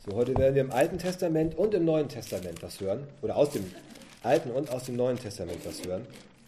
So, heute werden wir im Alten Testament und im Neuen Testament was hören, oder aus dem Alten und aus dem Neuen Testament was hören.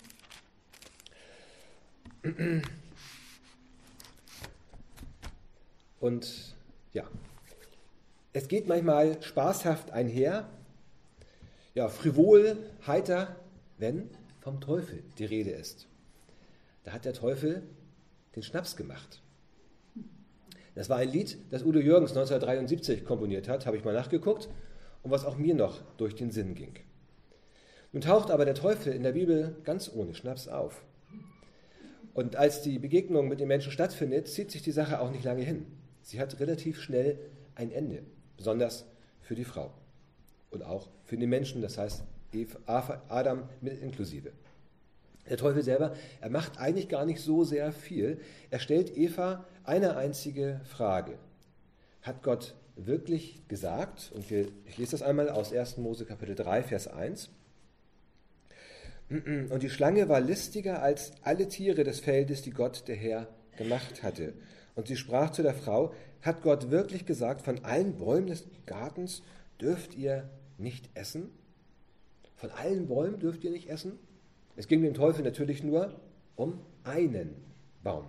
Und ja, es geht manchmal spaßhaft einher, ja, frivol, heiter, wenn vom Teufel die Rede ist. Da hat der Teufel den Schnaps gemacht. Das war ein Lied, das Udo Jürgens 1973 komponiert hat, habe ich mal nachgeguckt, und was auch mir noch durch den Sinn ging. Nun taucht aber der Teufel in der Bibel ganz ohne Schnaps auf. Und als die Begegnung mit den Menschen stattfindet, zieht sich die Sache auch nicht lange hin. Sie hat relativ schnell ein Ende, besonders für die Frau und auch für den Menschen, das heißt Adam mit inklusive. Der Teufel selber, er macht eigentlich gar nicht so sehr viel. Er stellt Eva eine einzige Frage. Hat Gott wirklich gesagt, und ich lese das einmal aus 1. Mose Kapitel 3, Vers 1. Und die Schlange war listiger als alle Tiere des Feldes, die Gott, der Herr, gemacht hatte. Und sie sprach zu der Frau, hat Gott wirklich gesagt, von allen Bäumen des Gartens dürft ihr nicht essen? Von allen Bäumen dürft ihr nicht essen? Es ging dem Teufel natürlich nur um einen Baum.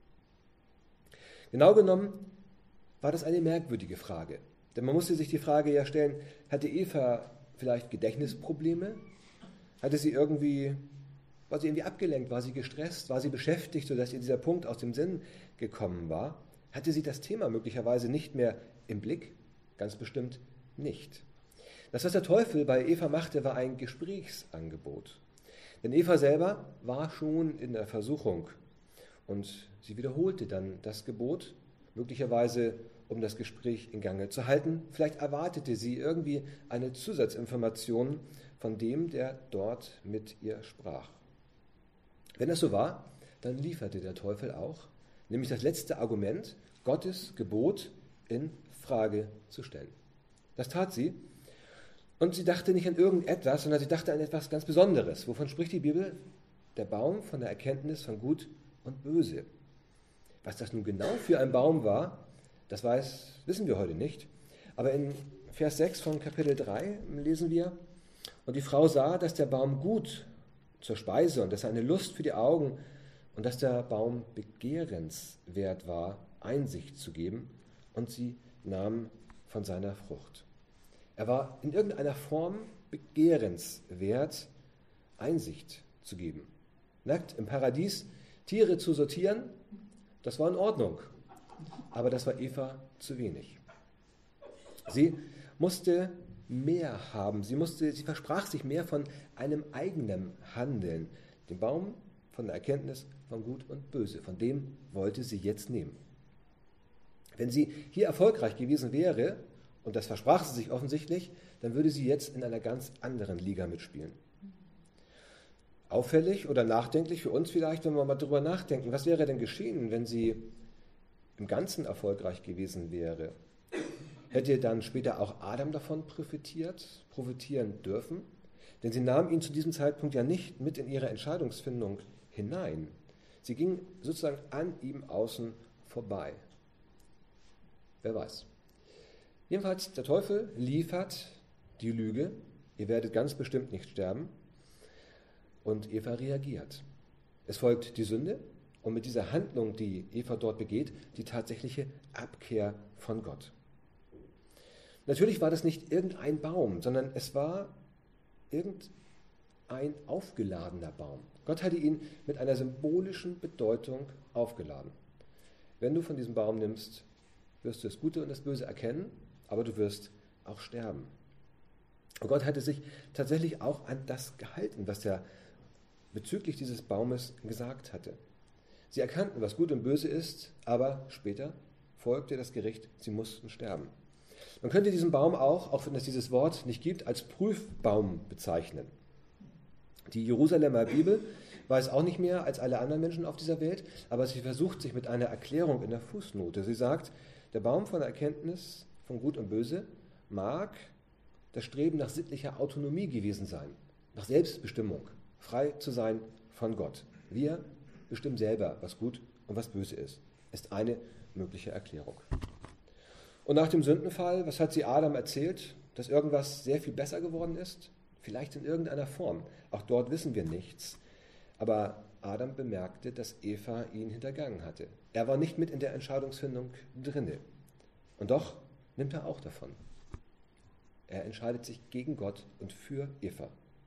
Genau genommen war das eine merkwürdige Frage. Denn man musste sich die Frage ja stellen, hatte Eva vielleicht Gedächtnisprobleme? War sie irgendwie abgelenkt? War sie gestresst? War sie beschäftigt, sodass ihr dieser Punkt aus dem Sinn gekommen war? Hatte sie das Thema möglicherweise nicht mehr im Blick? Ganz bestimmt nicht. Das, was der Teufel bei Eva machte, war ein Gesprächsangebot. Denn Eva selber war schon in der Versuchung und sie wiederholte dann das Gebot, möglicherweise um das Gespräch in Gange zu halten. Vielleicht erwartete sie irgendwie eine Zusatzinformation von dem, der dort mit ihr sprach. Wenn das so war, dann lieferte der Teufel auch, nämlich das letzte Argument, Gottes Gebot in Frage zu stellen. Das tat sie. Und sie dachte nicht an irgendetwas, sondern sie dachte an etwas ganz Besonderes. Wovon spricht die Bibel? Der Baum von der Erkenntnis von Gut und Böse. Was das nun genau für ein Baum war, das wissen wir heute nicht. Aber in Vers 6 von Kapitel 3 lesen wir, und die Frau sah, dass der Baum gut zur Speise und dass er eine Lust für die Augen und dass der Baum begehrenswert war, Einsicht zu geben, und sie nahm von seiner Frucht. Er war in irgendeiner Form begehrenswert, Einsicht zu geben. Merkt, im Paradies Tiere zu sortieren, das war in Ordnung. Aber das war Eva zu wenig. Sie musste mehr haben. Sie versprach sich mehr von einem eigenen Handeln. Den Baum von der Erkenntnis von Gut und Böse. Von dem wollte sie jetzt nehmen. Wenn sie hier erfolgreich gewesen wäre, und das versprach sie sich offensichtlich, dann würde sie jetzt in einer ganz anderen Liga mitspielen. Auffällig oder nachdenklich für uns vielleicht, wenn wir mal drüber nachdenken, was wäre denn geschehen, wenn sie im Ganzen erfolgreich gewesen wäre? Hätte dann später auch Adam davon profitieren dürfen? Denn sie nahm ihn zu diesem Zeitpunkt ja nicht mit in ihre Entscheidungsfindung hinein. Sie ging sozusagen an ihm außen vorbei. Wer weiß. Jedenfalls, der Teufel liefert die Lüge, ihr werdet ganz bestimmt nicht sterben, und Eva reagiert. Es folgt die Sünde und mit dieser Handlung, die Eva dort begeht, die tatsächliche Abkehr von Gott. Natürlich war das nicht irgendein Baum, sondern es war irgendein aufgeladener Baum. Gott hatte ihn mit einer symbolischen Bedeutung aufgeladen. Wenn du von diesem Baum nimmst, wirst du das Gute und das Böse erkennen, aber du wirst auch sterben. Und Gott hatte sich tatsächlich auch an das gehalten, was er bezüglich dieses Baumes gesagt hatte. Sie erkannten, was gut und böse ist, aber später folgte das Gericht, sie mussten sterben. Man könnte diesen Baum auch wenn es dieses Wort nicht gibt, als Prüfbaum bezeichnen. Die Jerusalemer Bibel weiß auch nicht mehr als alle anderen Menschen auf dieser Welt, aber sie versucht sich mit einer Erklärung in der Fußnote. Sie sagt, der Baum von der Erkenntnis von Gut und Böse mag das Streben nach sittlicher Autonomie gewesen sein, nach Selbstbestimmung, frei zu sein von Gott. Wir bestimmen selber, was gut und was böse ist eine mögliche Erklärung. Und nach dem Sündenfall, was hat sie Adam erzählt? Dass irgendwas sehr viel besser geworden ist? Vielleicht in irgendeiner Form. Auch dort wissen wir nichts. Aber Adam bemerkte, dass Eva ihn hintergangen hatte. Er war nicht mit in der Entscheidungsfindung drinne. Und doch nimmt er auch davon. Er entscheidet sich gegen Gott und für Eva.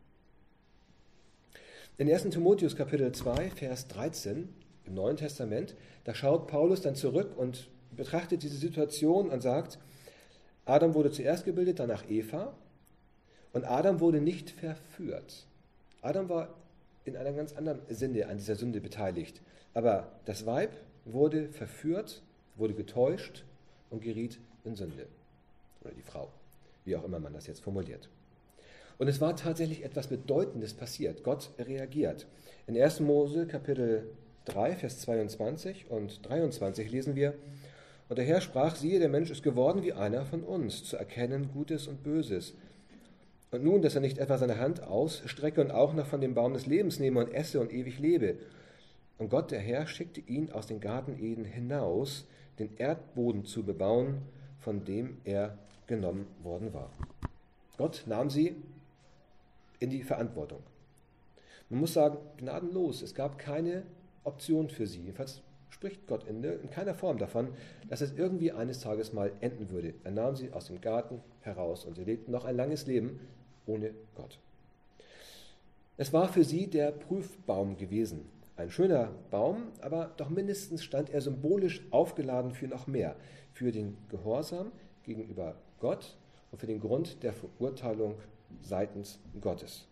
In 1. Timotheus Kapitel 2, Vers 13 im Neuen Testament, da schaut Paulus dann zurück und betrachtet diese Situation und sagt, Adam wurde zuerst gebildet, danach Eva, und Adam wurde nicht verführt. Adam war in einem ganz anderen Sinne an dieser Sünde beteiligt, aber das Weib wurde verführt, wurde getäuscht und geriet in Sünde. Oder die Frau, wie auch immer man das jetzt formuliert. Und es war tatsächlich etwas Bedeutendes passiert. Gott reagiert. In 1. Mose Kapitel 3, Vers 22 und 23 lesen wir, und der Herr sprach, siehe, der Mensch ist geworden wie einer von uns, zu erkennen Gutes und Böses. Und nun, dass er nicht etwa seine Hand ausstrecke und auch noch von dem Baum des Lebens nehme und esse und ewig lebe. Und Gott, der Herr, schickte ihn aus dem Garten Eden hinaus, den Erdboden zu bebauen, von dem er genommen worden war. Gott nahm sie in die Verantwortung. Man muss sagen, gnadenlos. Es gab keine Option für sie. Jedenfalls spricht Gott in keiner Form davon, dass es irgendwie eines Tages mal enden würde. Er nahm sie aus dem Garten heraus und sie lebten noch ein langes Leben ohne Gott. Es war für sie der Prüfbaum gewesen. Ein schöner Baum, aber doch mindestens stand er symbolisch aufgeladen für noch mehr. Für den Gehorsam gegenüber Gott und für den Grund der Verurteilung seitens Gottes.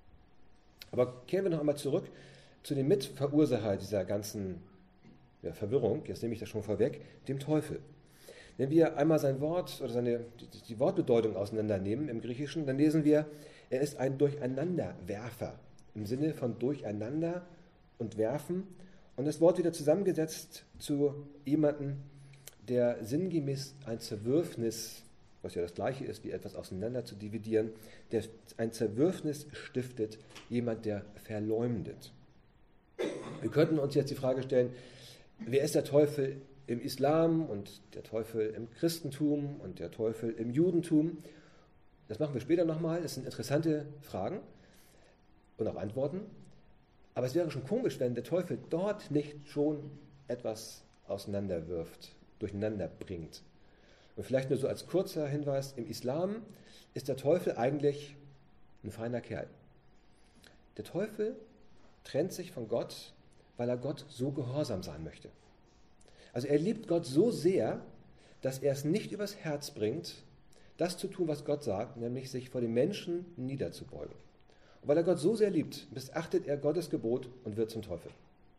Aber kehren wir noch einmal zurück zu dem Mitverursacher dieser ganzen Verwirrung, jetzt nehme ich das schon vorweg, dem Teufel. Wenn wir einmal sein Wort oder die Wortbedeutung auseinandernehmen im Griechischen, dann lesen wir, er ist ein Durcheinanderwerfer, im Sinne von Durcheinander und Werfen. Und das Wort wieder zusammengesetzt zu jemandem, der sinngemäß ein Zerwürfnis, was ja das gleiche ist, wie etwas auseinander zu dividieren, der ein Zerwürfnis stiftet, jemand, der verleumdet. Wir könnten uns jetzt die Frage stellen, wer ist der Teufel im Islam und der Teufel im Christentum und der Teufel im Judentum? Das machen wir später nochmal. Das sind interessante Fragen und auch Antworten. Aber es wäre schon komisch, wenn der Teufel dort nicht schon etwas auseinanderwirft, durcheinander bringt. Und vielleicht nur so als kurzer Hinweis, im Islam ist der Teufel eigentlich ein feiner Kerl. Der Teufel trennt sich von Gott, weil er Gott so gehorsam sein möchte. Also er liebt Gott so sehr, dass er es nicht übers Herz bringt, das zu tun, was Gott sagt, nämlich sich vor den Menschen niederzubeugen. Und weil er Gott so sehr liebt, missachtet er Gottes Gebot und wird zum Teufel.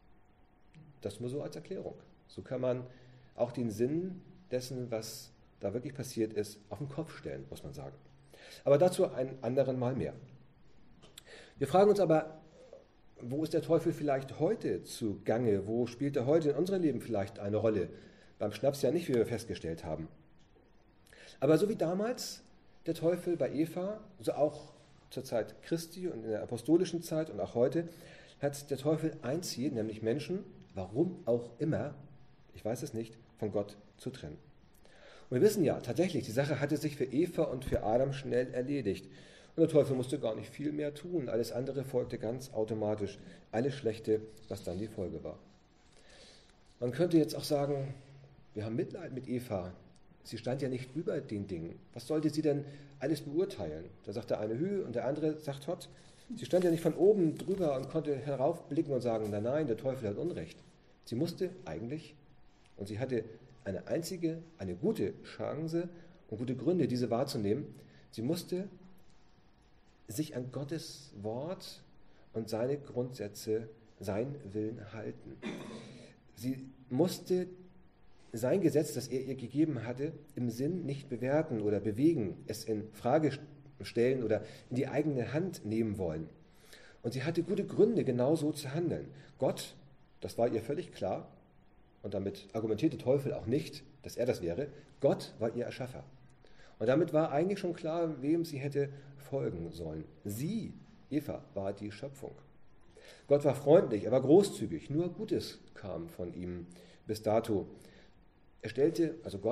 Das nur so als Erklärung. So kann man auch den Sinn dessen, was da wirklich passiert ist, auf den Kopf stellen, muss man sagen. Aber dazu einen anderen Mal mehr. Wir fragen uns aber, wo ist der Teufel vielleicht heute zugange? Wo spielt er heute in unserem Leben vielleicht eine Rolle? Beim Schnaps ja nicht, wie wir festgestellt haben. Aber so wie damals der Teufel bei Eva, so auch zur Zeit Christi und in der apostolischen Zeit und auch heute, hat der Teufel ein Ziel, nämlich Menschen, warum auch immer, ich weiß es nicht, von Gott zu trennen. Und wir wissen ja, tatsächlich, die Sache hatte sich für Eva und für Adam schnell erledigt. Und der Teufel musste gar nicht viel mehr tun. Alles andere folgte ganz automatisch. Alles Schlechte, was dann die Folge war. Man könnte jetzt auch sagen, wir haben Mitleid mit Eva. Sie stand ja nicht über den Dingen. Was sollte sie denn alles beurteilen? Da sagt der eine Hü und der andere sagt Hott. Sie stand ja nicht von oben drüber und konnte heraufblicken und sagen, nein, der Teufel hat Unrecht. Sie musste eigentlich, und sie hatte eine gute Chance und gute Gründe, diese wahrzunehmen, sie musste sich an Gottes Wort und seine Grundsätze, sein Willen halten. Sie musste sein Gesetz, das er ihr gegeben hatte, im Sinn nicht bewerten oder bewegen, es in Frage stellen oder in die eigene Hand nehmen wollen. Und sie hatte gute Gründe, genau so zu handeln. Gott, das war ihr völlig klar, und damit argumentierte Teufel auch nicht, dass er das wäre, Gott war ihr Erschaffer. Und damit war eigentlich schon klar, wem sie hätte folgen sollen. Sie, Eva, war die Schöpfung. Gott war freundlich, er war großzügig, nur Gutes kam von ihm bis dato. Er stellte, also Gott,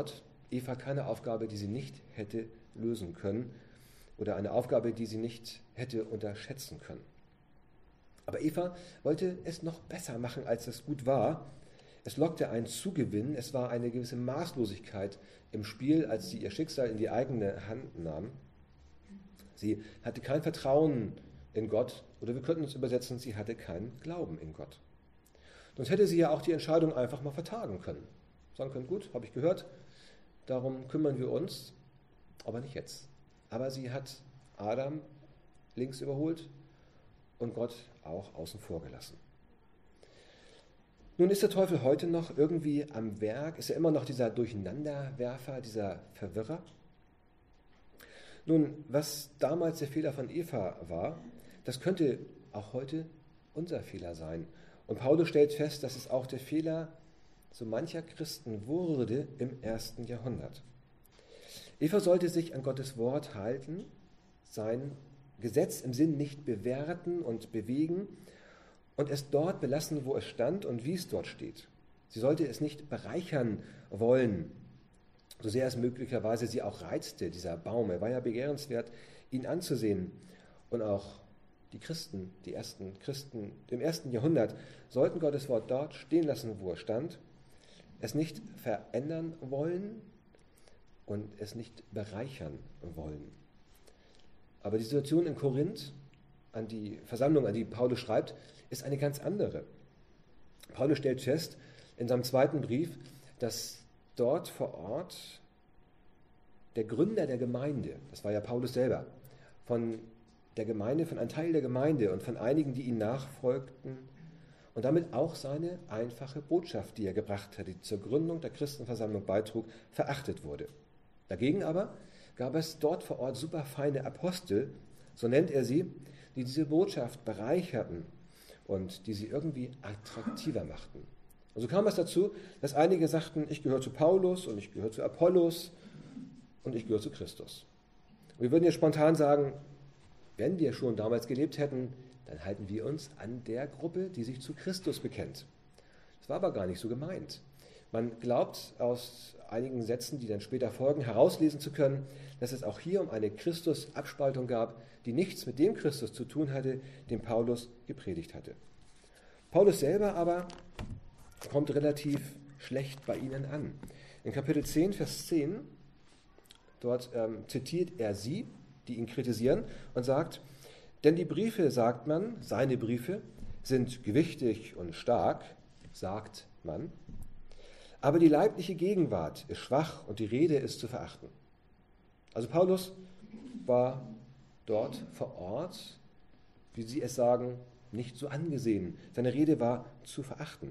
Eva keine Aufgabe, die sie nicht hätte lösen können oder eine Aufgabe, die sie nicht hätte unterschätzen können. Aber Eva wollte es noch besser machen, als es gut war. Es lockte einen Zugewinn, es war eine gewisse Maßlosigkeit im Spiel, als sie ihr Schicksal in die eigene Hand nahm. Sie hatte kein Vertrauen in Gott, oder wir könnten es übersetzen, sie hatte keinen Glauben in Gott. Sonst hätte sie ja auch die Entscheidung einfach mal vertagen können. Sagen können, gut, habe ich gehört, darum kümmern wir uns, aber nicht jetzt. Aber sie hat Adam links überholt und Gott auch außen vor gelassen. Nun ist der Teufel heute noch irgendwie am Werk, ist er immer noch dieser Durcheinanderwerfer, dieser Verwirrer. Nun, was damals der Fehler von Eva war, das könnte auch heute unser Fehler sein. Und Paulus stellt fest, dass es auch der Fehler so mancher Christen wurde im 1. Jahrhundert. Eva sollte sich an Gottes Wort halten, sein Gesetz im Sinn nicht bewerten und bewegen und es dort belassen, wo es stand und wie es dort steht. Sie sollte es nicht bereichern wollen, so sehr es möglicherweise sie auch reizte, dieser Baum. Er war ja begehrenswert, ihn anzusehen. Und auch die Christen, die ersten Christen im 1. Jahrhundert, sollten Gottes Wort dort stehen lassen, wo es stand, es nicht verändern wollen und es nicht bereichern wollen. Aber die Situation in Korinth, an die Versammlung, an die Paulus schreibt, ist eine ganz andere. Paulus stellt fest in seinem zweiten Brief, dass dort vor Ort der Gründer der Gemeinde, das war ja Paulus selber, von der Gemeinde, von einem Teil der Gemeinde und von einigen, die ihn nachfolgten und damit auch seine einfache Botschaft, die er gebracht hatte, die zur Gründung der Christenversammlung beitrug, verachtet wurde. Dagegen aber gab es dort vor Ort superfeine Apostel, so nennt er sie, die diese Botschaft bereicherten und die sie irgendwie attraktiver machten. Und so kam es dazu, dass einige sagten, ich gehöre zu Paulus und ich gehöre zu Apollos und ich gehöre zu Christus. Und wir würden jetzt spontan sagen, wenn wir schon damals gelebt hätten, dann halten wir uns an der Gruppe, die sich zu Christus bekennt. Das war aber gar nicht so gemeint. Man glaubt aus einigen Sätzen, die dann später folgen, herauslesen zu können, dass es auch hier um eine Christus-Abspaltung gab, die nichts mit dem Christus zu tun hatte, den Paulus gepredigt hatte. Paulus selber aber kommt relativ schlecht bei ihnen an. In Kapitel 10, Vers 10, dort zitiert er sie, die ihn kritisieren, und sagt, denn die Briefe, sagt man, seine Briefe, sind gewichtig und stark, sagt man, aber die leibliche Gegenwart ist schwach und die Rede ist zu verachten. Also Paulus war dort vor Ort, wie sie es sagen, nicht so angesehen. Seine Rede war zu verachten.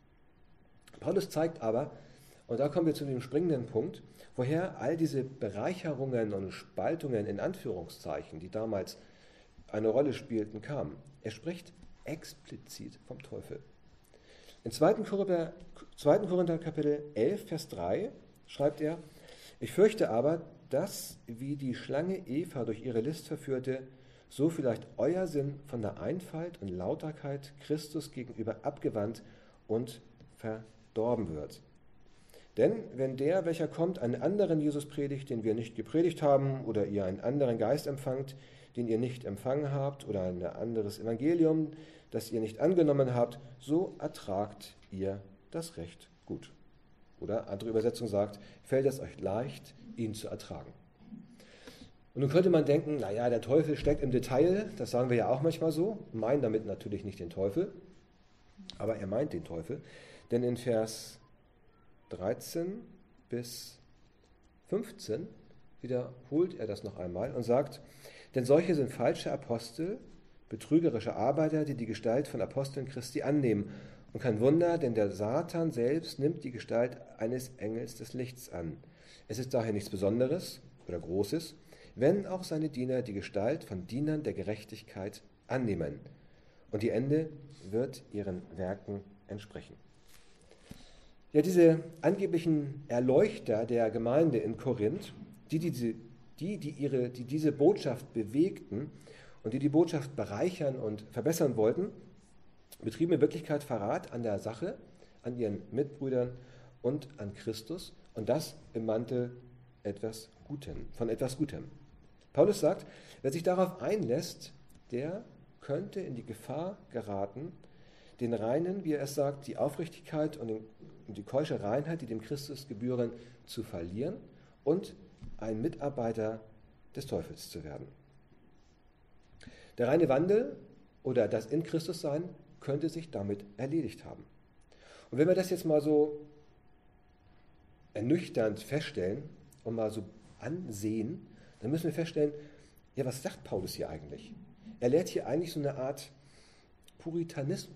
Paulus zeigt aber, und da kommen wir zu dem springenden Punkt, woher all diese Bereicherungen und Spaltungen in Anführungszeichen, die damals eine Rolle spielten, kamen. Er spricht explizit vom Teufel. In 2. Korinther Kapitel 11, Vers 3 schreibt er, ich fürchte aber, dass, wie die Schlange Eva durch ihre List verführte, so vielleicht euer Sinn von der Einfalt und Lauterkeit Christus gegenüber abgewandt und verdorben wird. Denn wenn der, welcher kommt, einen anderen Jesus predigt, den wir nicht gepredigt haben, oder ihr einen anderen Geist empfangt, den ihr nicht empfangen habt, oder ein anderes Evangelium, das ihr nicht angenommen habt, so ertragt ihr das Recht gut. Oder andere Übersetzung sagt, fällt es euch leicht, ihn zu ertragen. Und nun könnte man denken, naja, der Teufel steckt im Detail, das sagen wir ja auch manchmal so, meinen damit natürlich nicht den Teufel, aber er meint den Teufel, denn in Vers 13 bis 15 wiederholt er das noch einmal und sagt, denn solche sind falsche Apostel, betrügerische Arbeiter, die die Gestalt von Aposteln Christi annehmen. Und kein Wunder, denn der Satan selbst nimmt die Gestalt eines Engels des Lichts an. Es ist daher nichts Besonderes oder Großes, wenn auch seine Diener die Gestalt von Dienern der Gerechtigkeit annehmen. Und die Ende wird ihren Werken entsprechen. Ja, diese angeblichen Erleuchter der Gemeinde in Korinth, die diese Botschaft bewegten und die Botschaft bereichern und verbessern wollten, betrieben in Wirklichkeit Verrat an der Sache, an ihren Mitbrüdern und an Christus, Und das im Mantel von etwas Gutem. Paulus sagt, wer sich darauf einlässt, der könnte in die Gefahr geraten, den reinen, wie er es sagt, die Aufrichtigkeit und die keusche Reinheit, die dem Christus gebühren, zu verlieren und ein Mitarbeiter des Teufels zu werden. Der reine Wandel oder das in Christus sein könnte sich damit erledigt haben. Und wenn wir das jetzt mal so ernüchternd feststellen und mal so ansehen, dann müssen wir feststellen, ja, was sagt Paulus hier eigentlich? Er lehrt hier eigentlich so eine Art Puritanismus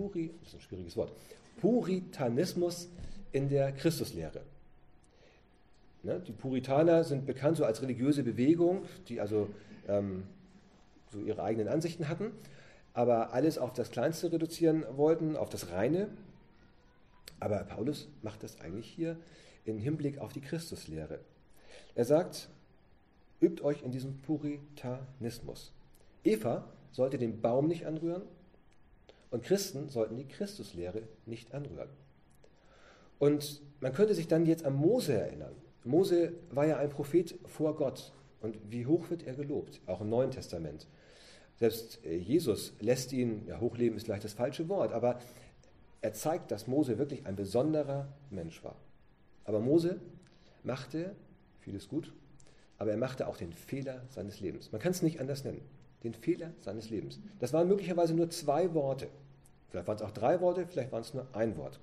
in der Christuslehre. Ne? Die Puritaner sind bekannt so als religiöse Bewegung, die also so ihre eigenen Ansichten hatten, aber alles auf das Kleinste reduzieren wollten, auf das Reine. Aber Paulus macht das eigentlich hier im Hinblick auf die Christuslehre. Er sagt, übt euch in diesem Puritanismus. Eva sollte den Baum nicht anrühren und Christen sollten die Christuslehre nicht anrühren. Und man könnte sich dann jetzt an Mose erinnern. Mose war ja ein Prophet vor Gott. Und wie hoch wird er gelobt, auch im Neuen Testament. Selbst Jesus lässt ihn, ja, hochleben ist vielleicht das falsche Wort, aber er zeigt, dass Mose wirklich ein besonderer Mensch war. Aber Mose machte vieles gut, aber er machte auch den Fehler seines Lebens. Man kann es nicht anders nennen. Den Fehler seines Lebens. Das waren möglicherweise nur 2 Worte. Vielleicht waren es auch 3 Worte, vielleicht waren es nur ein Wort.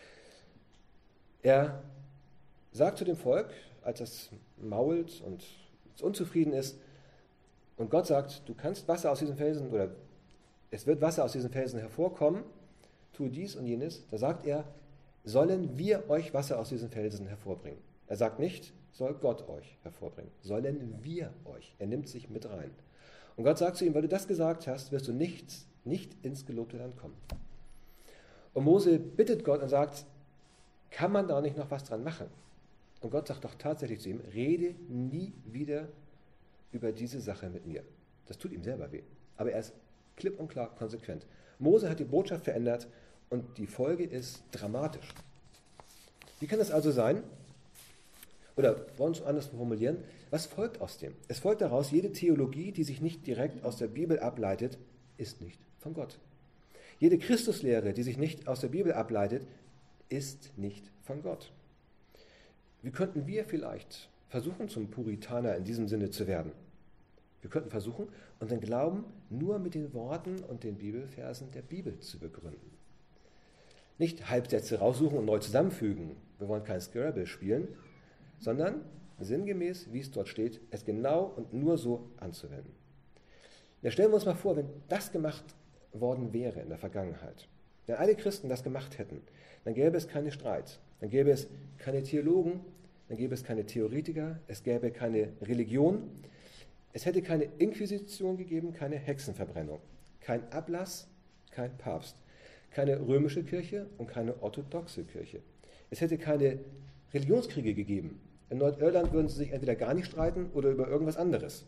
Er sagt zu dem Volk, als es mault und unzufrieden ist, und Gott sagt, du kannst Wasser aus diesen Felsen, oder es wird Wasser aus diesen Felsen hervorkommen, tue dies und jenes. Da sagt er, sollen wir euch Wasser aus diesen Felsen hervorbringen. Er sagt nicht, soll Gott euch hervorbringen. Sollen wir euch. Er nimmt sich mit rein. Und Gott sagt zu ihm, weil du das gesagt hast, wirst du nicht ins gelobte Land kommen. Und Mose bittet Gott und sagt, kann man da nicht noch was dran machen? Und Gott sagt doch tatsächlich zu ihm, rede nie wieder über diese Sache mit mir. Das tut ihm selber weh. Aber er ist klipp und klar konsequent. Mose hat die Botschaft verändert und die Folge ist dramatisch. Wie kann das also sein? Oder wollen wir es anders formulieren? Was folgt aus dem? Es folgt daraus, jede Theologie, die sich nicht direkt aus der Bibel ableitet, ist nicht von Gott. Jede Christuslehre, die sich nicht aus der Bibel ableitet, ist nicht von Gott. Wie könnten wir vielleicht versuchen, zum Puritaner in diesem Sinne zu werden? Wir könnten versuchen, unseren Glauben nur mit den Worten und den Bibelversen der Bibel zu begründen. Nicht Halbsätze raussuchen und neu zusammenfügen. Wir wollen kein Scrabble spielen, sondern sinngemäß, wie es dort steht, es genau und nur so anzuwenden. Ja, stellen wir uns mal vor, wenn das gemacht worden wäre in der Vergangenheit, wenn alle Christen das gemacht hätten, dann gäbe es keine Streit, dann gäbe es keine Theologen, dann gäbe es keine Theoretiker, es gäbe keine Religion, es hätte keine Inquisition gegeben, keine Hexenverbrennung, kein Ablass, kein Papst, keine römische Kirche und keine orthodoxe Kirche. Es hätte keine Religionskriege gegeben. In Nordirland würden sie sich entweder gar nicht streiten oder über irgendwas anderes.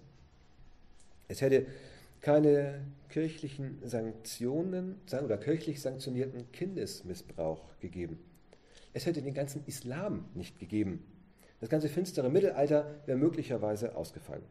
Es hätte keine kirchlichen Sanktionen oder kirchlich sanktionierten Kindesmissbrauch gegeben. Es hätte den ganzen Islam nicht gegeben. Das ganze finstere Mittelalter wäre möglicherweise ausgefallen.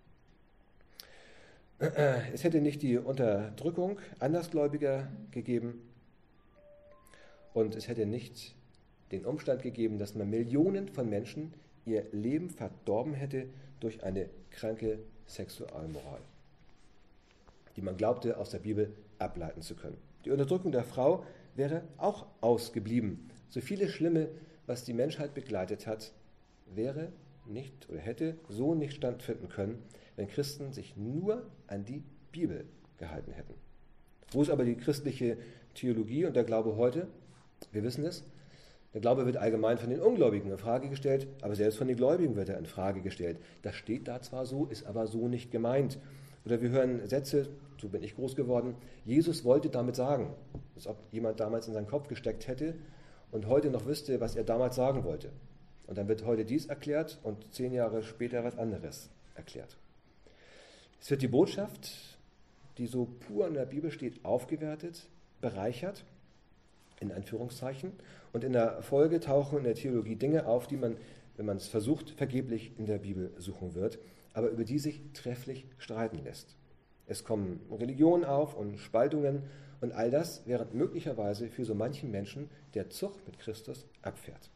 Es hätte nicht die Unterdrückung Andersgläubiger gegeben und es hätte nicht den Umstand gegeben, dass man Millionen von Menschen ihr Leben verdorben hätte durch eine kranke Sexualmoral, die man glaubte, aus der Bibel ableiten zu können. Die Unterdrückung der Frau wäre auch ausgeblieben. So vieles Schlimme, was die Menschheit begleitet hat, wäre nicht oder hätte so nicht stattfinden können, wenn Christen sich nur an die Bibel gehalten hätten. Wo ist aber die christliche Theologie und der Glaube heute? Wir wissen es. Der Glaube wird allgemein von den Ungläubigen in Frage gestellt, aber selbst von den Gläubigen wird er in Frage gestellt. Das steht da zwar so, ist aber so nicht gemeint. Oder wir hören Sätze, so bin ich groß geworden, Jesus wollte damit sagen, als ob jemand damals in seinen Kopf gesteckt hätte und heute noch wüsste, was er damals sagen wollte. Und dann wird heute dies erklärt und 10 Jahre später was anderes erklärt. Es wird die Botschaft, die so pur in der Bibel steht, aufgewertet, bereichert in Anführungszeichen. Und in der Folge tauchen in der Theologie Dinge auf, die man, wenn man es versucht, vergeblich in der Bibel suchen wird, aber über die sich trefflich streiten lässt. Es kommen Religionen auf und Spaltungen und all das, während möglicherweise für so manchen Menschen der Zug mit Christus abfährt.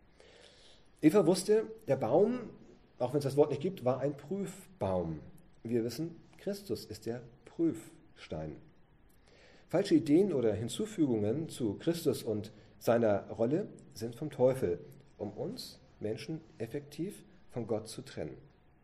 Eva wusste, der Baum, auch wenn es das Wort nicht gibt, war ein Prüfbaum. Wir wissen, Christus ist der Prüfstein. Falsche Ideen oder Hinzufügungen zu Christus und seiner Rolle sind vom Teufel, um uns Menschen effektiv von Gott zu trennen.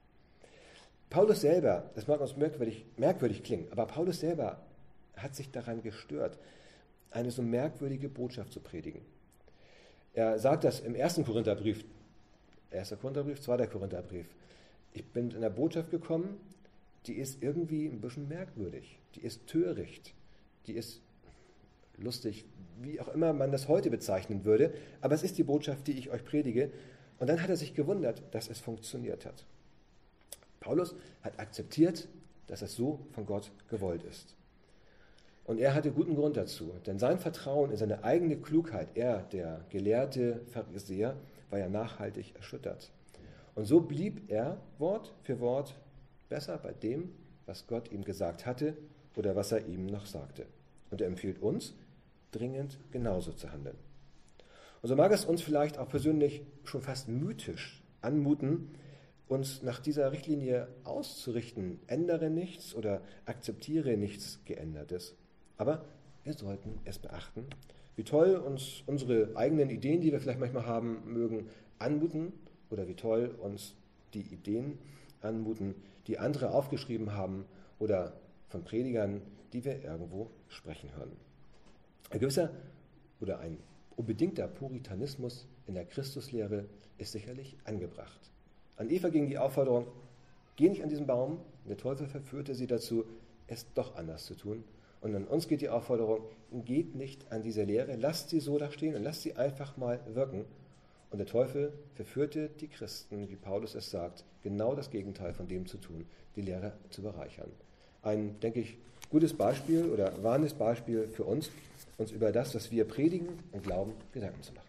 Paulus selber, das mag uns merkwürdig klingen, aber Paulus selber hat sich daran gestört, eine so merkwürdige Botschaft zu predigen. Er sagt das im 1. Korintherbrief, 1. Korintherbrief, 2. Korintherbrief. Ich bin mit einer Botschaft gekommen, die ist irgendwie ein bisschen merkwürdig, die ist töricht, die ist lustig, wie auch immer man das heute bezeichnen würde, aber es ist die Botschaft, die ich euch predige. Und dann hat er sich gewundert, dass es funktioniert hat. Paulus hat akzeptiert, dass es so von Gott gewollt ist. Und er hatte guten Grund dazu, denn sein Vertrauen in seine eigene Klugheit, er, der gelehrte Pharisäer, war ja nachhaltig erschüttert. Und so blieb er Wort für Wort besser bei dem, was Gott ihm gesagt hatte oder was er ihm noch sagte. Und er empfiehlt uns, dringend genauso zu handeln. Und so mag es uns vielleicht auch persönlich schon fast mythisch anmuten, uns nach dieser Richtlinie auszurichten, ändere nichts oder akzeptiere nichts Geändertes. Aber wir sollten es beachten, wie toll uns unsere eigenen Ideen, die wir vielleicht manchmal haben mögen, anmuten oder wie toll uns die Ideen anmuten, die andere aufgeschrieben haben oder von Predigern, die wir irgendwo sprechen hören. Ein gewisser oder ein unbedingter Puritanismus in der Christuslehre ist sicherlich angebracht. An Eva ging die Aufforderung, geh nicht an diesen Baum. Der Teufel verführte sie dazu, es doch anders zu tun. Und an uns geht die Aufforderung, geht nicht an diese Lehre, lasst sie so da stehen und lasst sie einfach mal wirken. Und der Teufel verführte die Christen, wie Paulus es sagt, genau das Gegenteil von dem zu tun, die Lehre zu bereichern. Ein, denke ich, gutes Beispiel oder warnendes Beispiel für uns über das, was wir predigen und glauben, Gedanken zu machen.